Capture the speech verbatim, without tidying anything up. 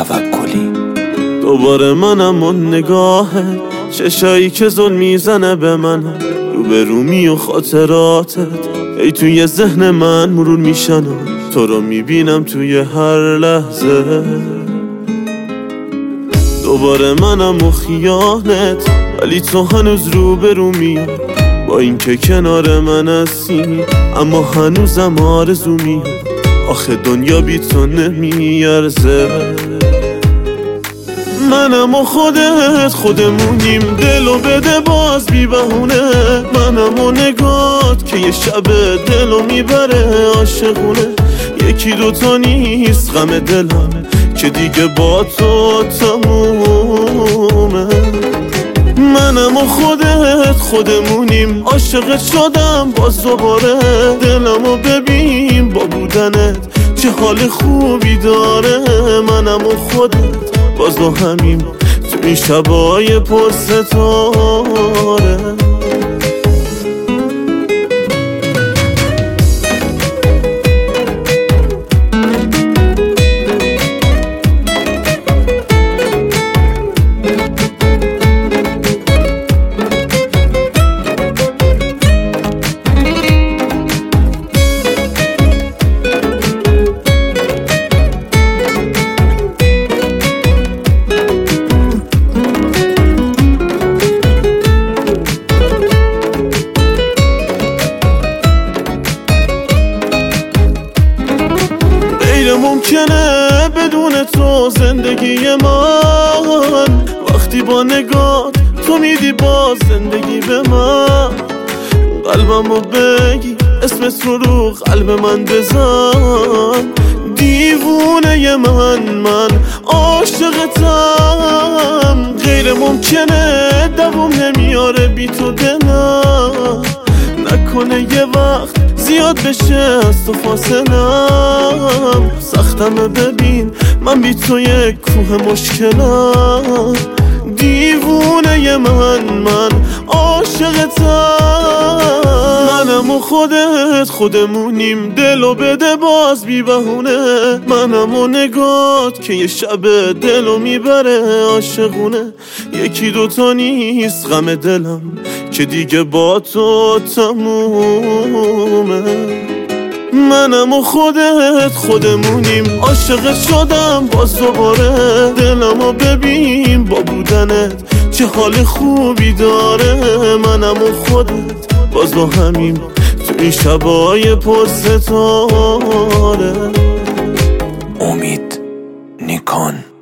توکلی. دوباره منم و نگاهت، چشایی که ظلم میزنه به من، رو به رومی و خاطراتت ای توی ذهن من مرور میشن، تو رو میبینم توی هر لحظه. دوباره منم و خیانت، ولی تو هنوز رو به رو میای، با اینکه کنار من هستی اما هنوزم آرزو میاد. آخه دنیا بی تو نمیارزه. منم و خودت خودمونیم، دلو بده باز بی بهونه. منم و نگات که یه شب دلو میبره عاشقونه. یکی دوتا نیست غم دلم که دیگه با تو تمومه. منم و خودت خودمونیم، عاشقت شدم باز دوباره. دلمو ببین با بودنت چه حال خوبی داره. منم و خودت باز با همیم تو این شبای پر ستاره. ممکنه بدون تو زندگی من، وقتی با نگات تو میدی باز زندگی به من. قلبمو بگی اسمت رو رو قلب من بزن. دیوونه من من عاشقتم. غیر ممکنه دوام نمیاره بی تو دلم. نکنه یه وقت زیاد بشه از تو فاصلم. سختمه ببین من بی تو یک کوه مشکلم. دیوونه من من عاشقتم. منم و خودت خودمونیم، دلو بده باز بی بهونه. منم و نگات که یه شب دلو میبره عاشقونه. یکی دوتا نیست غم دلم که دیگه با تو تمومه. منم و خودت خودمونیم، عاشقت شدم باز دوباره. دلمو ببین با بودنت چه حال خوبی داره. منم و خودت باز با همیم تو این شبای پر ستاره. امید نیکان.